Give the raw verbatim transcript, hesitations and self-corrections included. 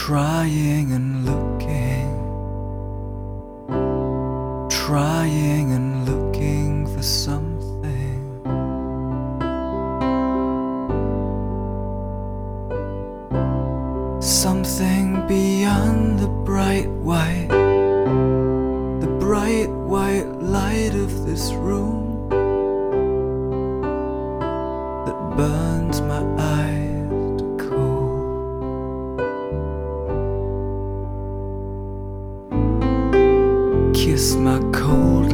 Trying and looking, trying and looking for something. Something beyond the bright white, the bright white light of this room that burns my eyes to cool. Kiss my cold